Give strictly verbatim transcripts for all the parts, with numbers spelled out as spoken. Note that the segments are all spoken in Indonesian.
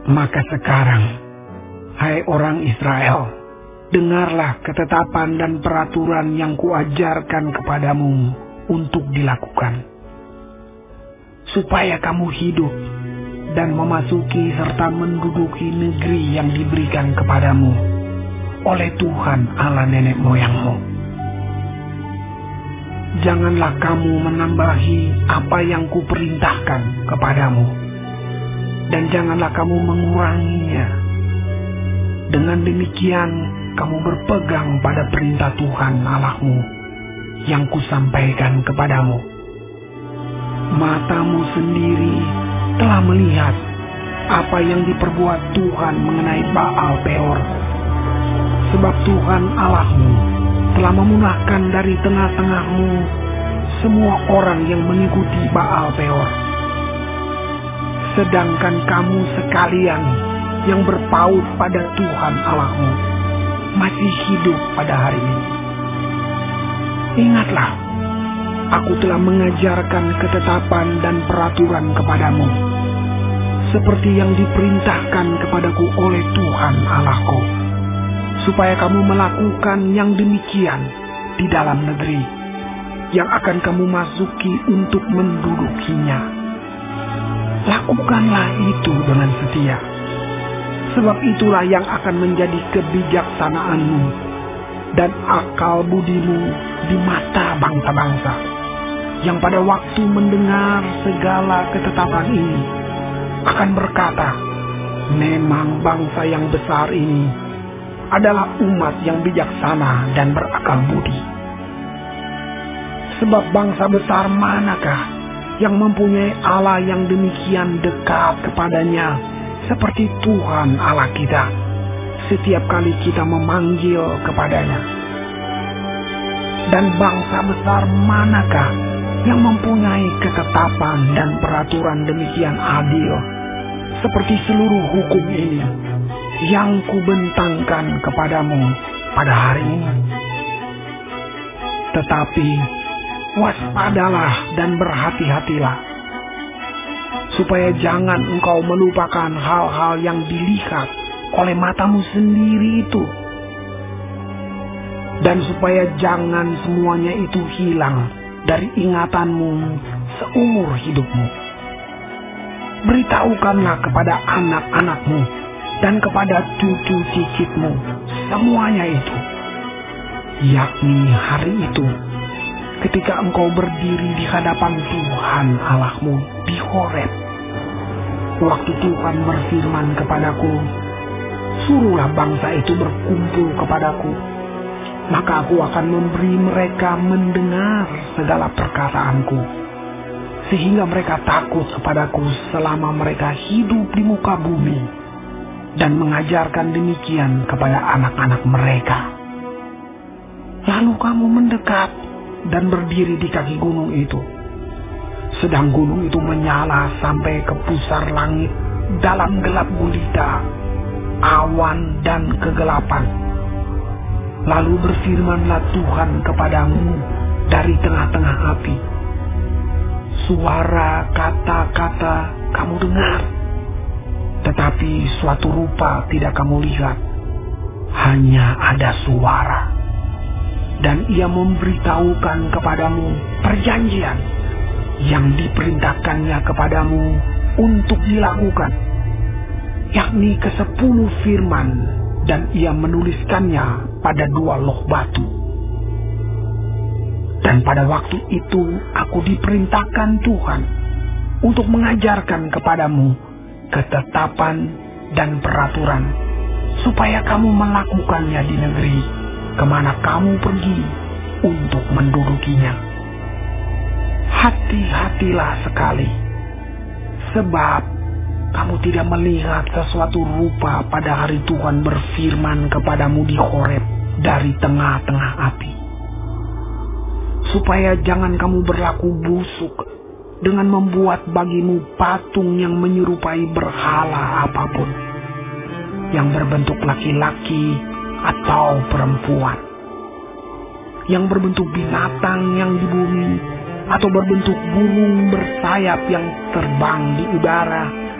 Maka sekarang, hai orang Israel, dengarlah ketetapan dan peraturan yang kuajarkan kepadamu untuk dilakukan, supaya kamu hidup dan memasuki serta menduduki negeri yang diberikan kepadamu oleh Tuhan Allah nenek moyangmu. Janganlah kamu menambahi apa yang kuperintahkan kepadamu, dan janganlah kamu menguranginya. Dengan demikian, kamu berpegang pada perintah Tuhan Allahmu yang kusampaikan kepadamu. Matamu sendiri telah melihat apa yang diperbuat Tuhan mengenai Baal Peor. Sebab Tuhan Allahmu telah memunahkan dari tengah-tengahmu semua orang yang mengikuti Baal Peor. Sedangkan kamu sekalian yang berpaut pada Tuhan Allahmu masih hidup pada hari ini. Ingatlah, aku telah mengajarkan ketetapan dan peraturan kepadamu, seperti yang diperintahkan kepadaku oleh Tuhan Allahku, supaya kamu melakukan yang demikian di dalam negeri yang akan kamu masuki untuk mendudukinya. Lakukanlah itu dengan setia, sebab itulah yang akan menjadi kebijaksanaanmu dan akal budimu di mata bangsa-bangsa, yang pada waktu mendengar segala ketetapan ini akan berkata, memang bangsa yang besar ini adalah umat yang bijaksana dan berakal budi. Sebab bangsa besar manakah yang mempunyai Allah yang demikian dekat kepadanya seperti Tuhan Allah kita setiap kali kita memanggil kepadanya? Dan bangsa besar manakah yang mempunyai ketetapan dan peraturan demikian adil seperti seluruh hukum ini yang kubentangkan kepadamu pada hari ini? Tetapi waspadalah dan berhati-hatilah, supaya jangan engkau melupakan hal-hal yang dilihat oleh matamu sendiri itu, dan supaya jangan semuanya itu hilang dari ingatanmu seumur hidupmu. Beritahukanlah kepada anak-anakmu dan kepada cucu cicitmu semuanya itu, yakni hari itu ketika engkau berdiri di hadapan Tuhan Allahmu di Horeb, waktu Tuhan berfirman kepadaku, suruhlah bangsa itu berkumpul kepadaku, maka aku akan memberi mereka mendengar segala perkataanku, sehingga mereka takut kepadaku selama mereka hidup di muka bumi, dan mengajarkan demikian kepada anak-anak mereka. Lalu kamu mendekat dan berdiri di kaki gunung itu, sedang gunung itu menyala sampai ke pusar langit dalam gelap gulita, awan dan kegelapan. Lalu berfirmanlah Tuhan kepadamu dari tengah-tengah api, suara kata-kata kamu dengar, tetapi suatu rupa tidak kamu lihat, hanya ada suara. Dan ia memberitahukan kepadamu perjanjian yang diperintahkannya kepadamu untuk dilakukan, yakni kesepuluh firman, dan ia menuliskannya pada dua loh batu. Dan pada waktu itu aku diperintahkan Tuhan untuk mengajarkan kepadamu ketetapan dan peraturan, supaya kamu melakukannya di negeri kemana kamu pergi untuk mendudukinya. Hati-hatilah sekali, sebab kamu tidak melihat sesuatu rupa pada hari Tuhan berfirman kepadamu di Horeb dari tengah-tengah api, supaya jangan kamu berlaku busuk dengan membuat bagimu patung yang menyerupai berhala apapun, yang berbentuk laki-laki atau perempuan, yang berbentuk binatang yang di bumi, atau berbentuk burung bersayap yang terbang di udara,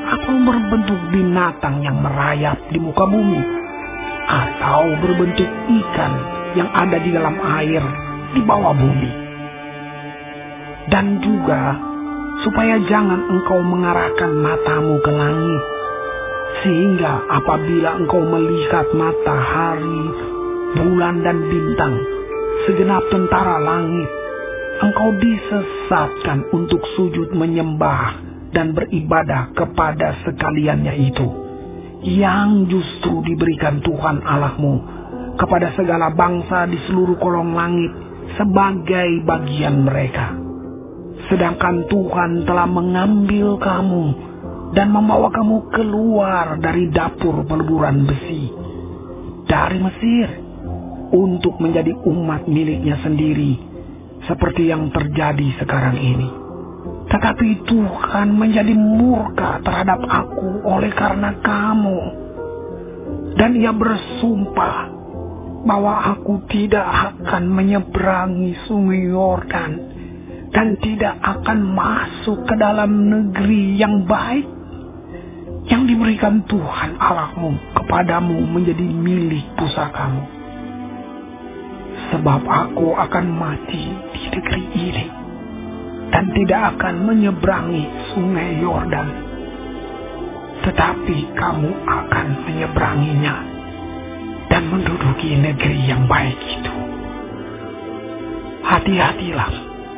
atau berbentuk binatang yang merayap di muka bumi, atau berbentuk ikan yang ada di dalam air di bawah bumi. Dan juga supaya jangan engkau mengarahkan matamu ke langit, sehingga apabila engkau melihat matahari, bulan dan bintang, segenap tentara langit, engkau disesatkan untuk sujud menyembah dan beribadah kepada sekaliannya itu, yang justru diberikan Tuhan Allahmu kepada segala bangsa di seluruh kolong langit sebagai bagian mereka. Sedangkan Tuhan telah mengambil kamu dan membawa kamu keluar dari dapur peleburan besi, dari Mesir, untuk menjadi umat miliknya sendiri, seperti yang terjadi sekarang ini. Tetapi Tuhan menjadi murka terhadap aku oleh karena kamu. Dan Ia bersumpah bahwa aku tidak akan menyeberangi sungai Yordan dan tidak akan masuk ke dalam negeri yang baik yang diberikan Tuhan Allahmu kepadamu menjadi milik pusakamu. Sebab aku akan mati di negeri ini dan tidak akan menyeberangi sungai Yordan, tetapi kamu akan menyeberanginya dan menduduki negeri yang baik itu. Hati-hatilah,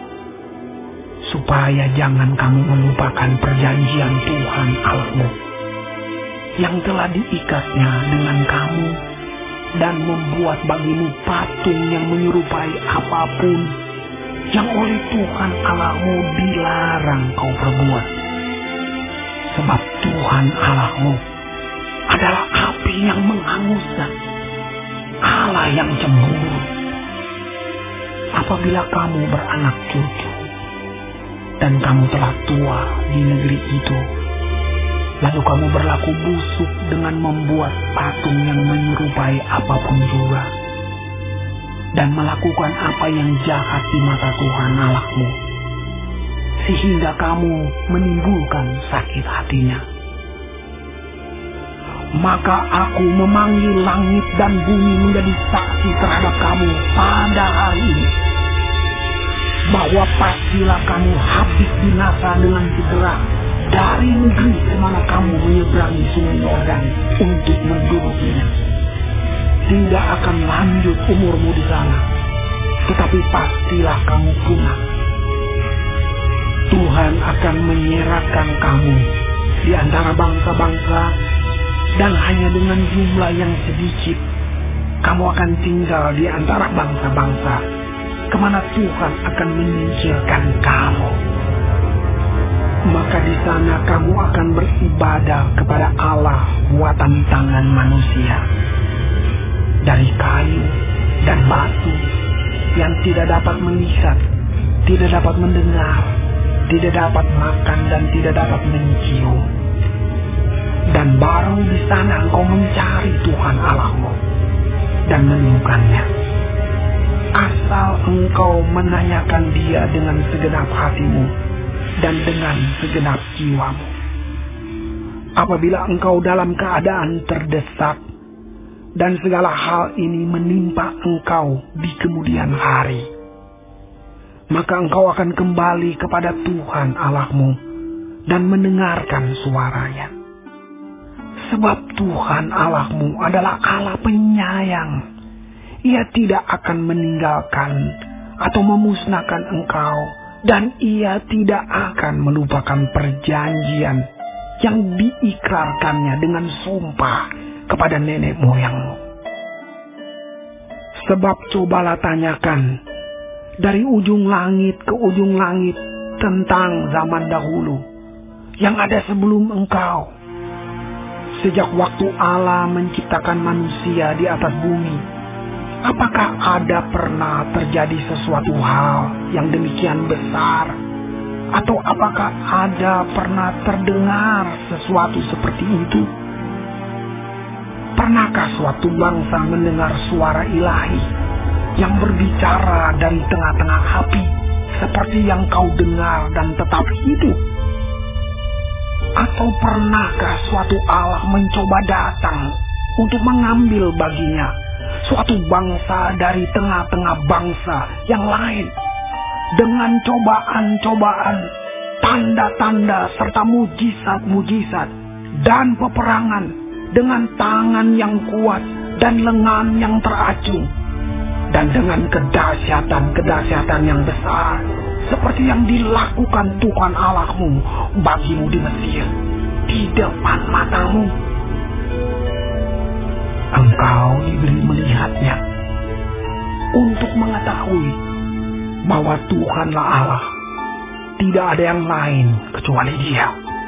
supaya jangan kamu melupakan perjanjian Tuhan Allahmu yang telah diikatnya dengan kamu, dan membuat bagimu patung yang menyerupai apapun yang oleh Tuhan Allahmu dilarang kau perbuat. Sebab Tuhan Allahmu adalah api yang menghanguskan, Allah yang cemburu. Apabila kamu beranak cucu dan kamu telah tua di negeri itu, lalu kamu berlaku busuk dengan membuat patung yang menyerupai apapun juga, dan melakukan apa yang jahat di mata Tuhan Allahmu, sehingga kamu menimbulkan sakit hatinya, maka aku memanggil langit dan bumi menjadi saksi terhadap kamu pada hari ini, bahwa pastilah kamu habis binasa dengan segera dari negeri kemana kamu menyeberangi sungai Yordan untuk mendudukinya. Tidak akan lanjut umurmu di sana, tetapi pastilah kamu punah. Tuhan akan menyerahkan kamu di antara bangsa-bangsa, dan hanya dengan jumlah yang sedikit kamu akan tinggal di antara bangsa-bangsa kemana Tuhan akan menyingkirkan kamu. Maka di sana kamu akan beribadah kepada Allah buatan tangan manusia, dari kayu dan batu, yang tidak dapat melihat, tidak dapat mendengar, tidak dapat makan, dan tidak dapat mencium. Dan baru di sana engkau mencari Tuhan Allahmu dan menemukannya, asal engkau menanyakan Dia dengan segenap hatimu dan dengan segenap jiwamu. Apabila engkau dalam keadaan terdesak dan segala hal ini menimpa engkau di kemudian hari, maka engkau akan kembali kepada Tuhan Allahmu dan mendengarkan suaranya. Sebab Tuhan Allahmu adalah Allah penyayang. Ia tidak akan meninggalkan atau memusnahkan engkau, dan Ia tidak akan melupakan perjanjian yang diikrarkannya dengan sumpah kepada nenek moyangmu. Sebab cobalah tanyakan dari ujung langit ke ujung langit tentang zaman dahulu yang ada sebelum engkau. Sejak waktu Allah menciptakan manusia di atas bumi, apakah ada pernah terjadi sesuatu hal yang demikian besar? Atau apakah ada pernah terdengar sesuatu seperti itu? Pernahkah suatu bangsa mendengar suara ilahi yang berbicara dari tengah-tengah api, seperti yang kau dengar dan tetap hidup? Atau pernahkah suatu Allah mencoba datang untuk mengambil baginya suatu bangsa dari tengah-tengah bangsa yang lain dengan cobaan-cobaan, tanda-tanda serta mujizat-mujizat dan peperangan dengan tangan yang kuat dan lengan yang teracung dan dengan kedahsyatan-kedahsyatan yang besar seperti yang dilakukan Tuhan Allahmu bagimu di Mesir di depan matamu. Engkau diberi melihatnya untuk mengetahui bahwa Tuhanlah Allah, tidak ada yang lain kecuali Dia.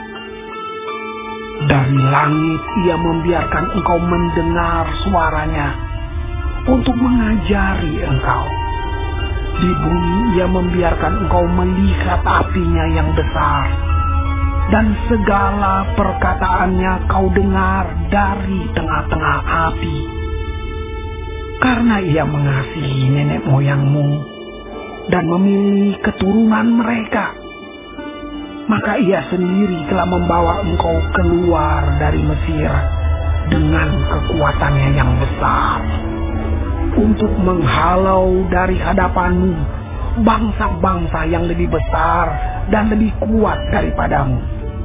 Dari langit Ia membiarkan engkau mendengar suaranya untuk mengajari engkau. Di bumi Ia membiarkan engkau melihat apinya yang besar, dan segala perkataannya kau dengar dari tengah-tengah api. Karena Ia mengasihi nenek moyangmu dan memilih keturunan mereka, maka Ia sendiri telah membawa engkau keluar dari Mesir dengan kekuatannya yang besar, untuk menghalau dari hadapanmu bangsa-bangsa yang lebih besar dan lebih kuat daripadamu,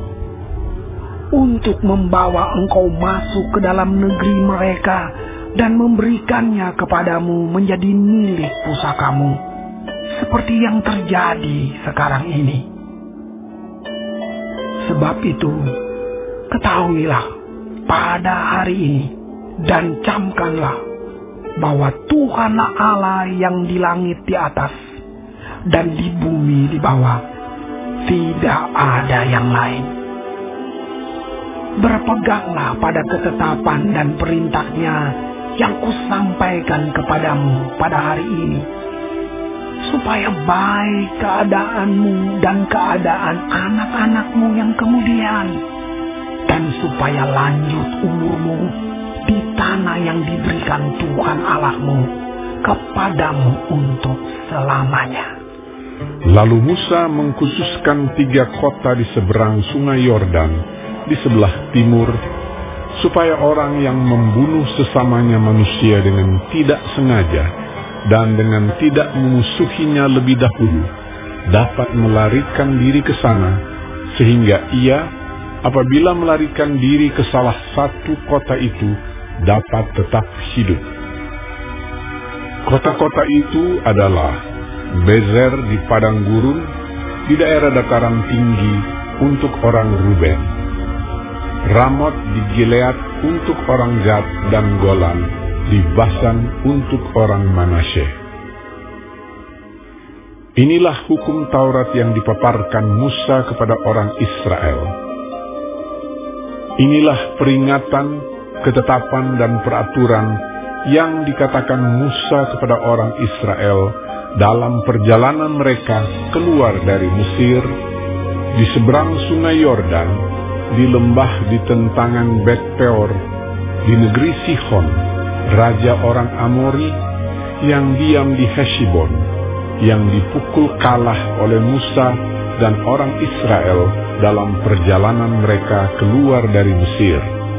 untuk membawa engkau masuk ke dalam negeri mereka dan memberikannya kepadamu menjadi milik pusakamu, seperti yang terjadi sekarang ini. Sebab itu, ketahuilah pada hari ini dan camkanlah bahwa Tuhanlah Allah yang di langit di atas dan di bumi di bawah, tidak ada yang lain. Berpeganglah pada ketetapan dan perintahnya yang kusampaikan kepadamu pada hari ini, supaya baik keadaanmu dan keadaan anak-anakmu yang kemudian, dan supaya lanjut umurmu di tanah yang diberikan Tuhan Allahmu kepadamu untuk selamanya. Lalu Musa mengkhususkan tiga kota di seberang sungai Yordan di sebelah timur, supaya orang yang membunuh sesamanya manusia dengan tidak sengaja dan dengan tidak memusuhinya lebih dahulu dapat melarikan diri ke sana, sehingga ia apabila melarikan diri ke salah satu kota itu dapat tetap hidup. Kota-kota itu adalah Bezer di padang gurun di daerah dataran tinggi untuk orang Ruben, Ramot di Gilead untuk orang Gad, dan Golan di Basan untuk orang Manasye. Inilah hukum Taurat yang dipaparkan Musa kepada orang Israel. Inilah peringatan, ketetapan, dan peraturan yang dikatakan Musa kepada orang Israel dalam perjalanan mereka keluar dari Mesir, di seberang sungai Yordan, di lembah di tentangan Bet Peor, di negeri Sihon, raja orang Amori, yang diam di Heshbon, yang dipukul kalah oleh Musa dan orang Israel dalam perjalanan mereka keluar dari Mesir.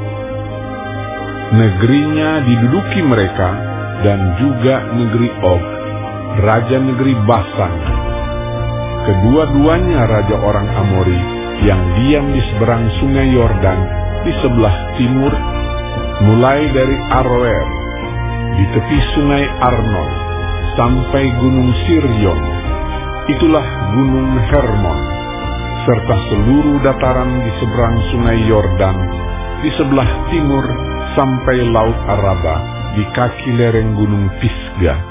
Negerinya diduduki mereka, dan juga negeri Og, raja negeri Basan. Kedua-duanya raja orang Amori yang diam di seberang sungai Yordan di sebelah timur, mulai dari Aroer di tepi sungai Arnon sampai gunung Sirion, itulah gunung Hermon, serta seluruh dataran di seberang sungai Yordan di sebelah timur sampai laut Araba di kaki lereng gunung Pisgah.